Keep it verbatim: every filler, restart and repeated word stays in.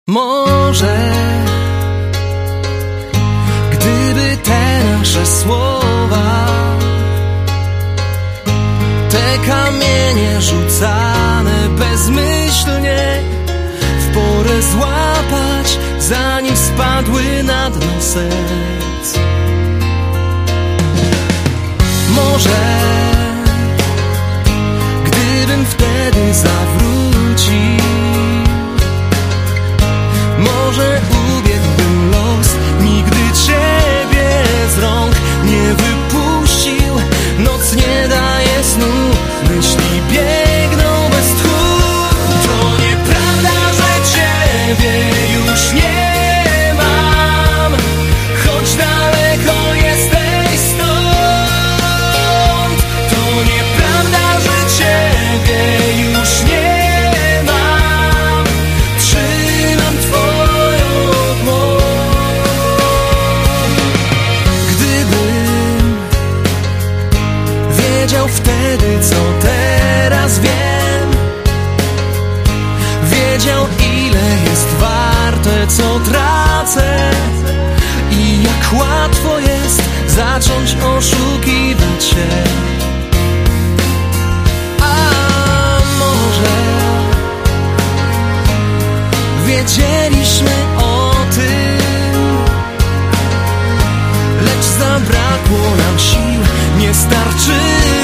Może gdyby te nasze słowa, te kamienie rzucane bezmyślnie, w porę złapać, zanim spadły na dno serc. Może gdybym wtedy zawrócił, może ubiegłbym los, nigdy Ciebie z rąk nie wypuścił. Noc nie daje snu, myśli biegną bez tchu. To nieprawda, że Ciebie już nie mam, choć daleko jesteś stąd. To nieprawda, że Ciebie już nie mam, trzymam Twoją dłoń. Gdybym wiedział wtedy, co teraz wiem, wiedział, ile jest warte, co tracę i jak łatwo jest zacząć oszukiwać się. A może wiedzieliśmy o tym, lecz zabrakło nam sił, nie starczyło.